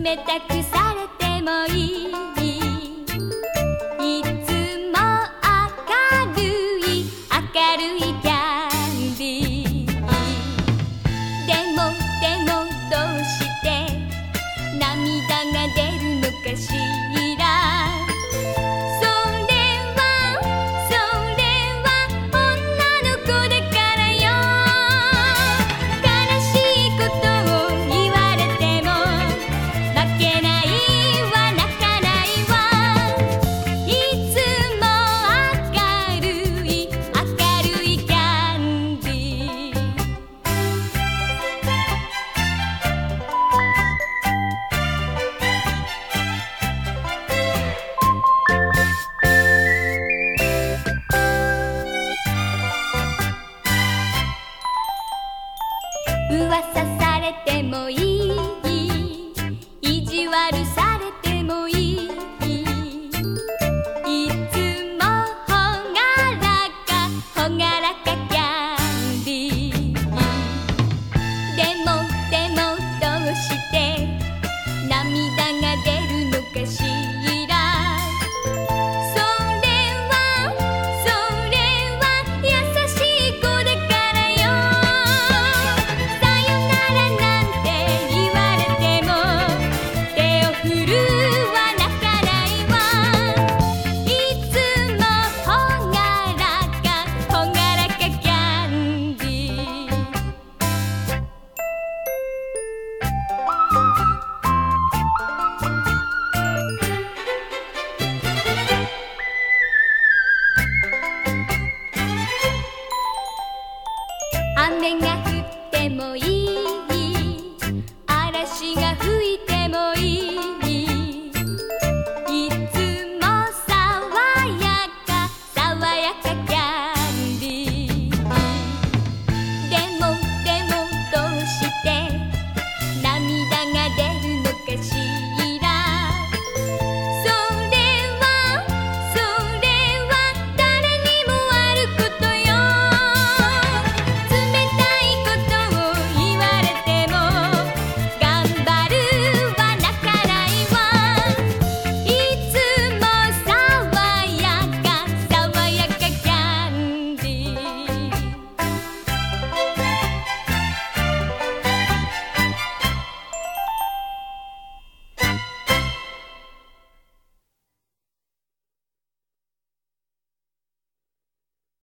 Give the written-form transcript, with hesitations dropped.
冷たくされてもいい、いつも明るいキャンディー。でもどうして涙が出るのかしら。噂されてもいい、意地悪されてもいい、いつもほがらかキャンディー。でもどうして涙が出るのかしら。雨が降ってもいい、嵐が降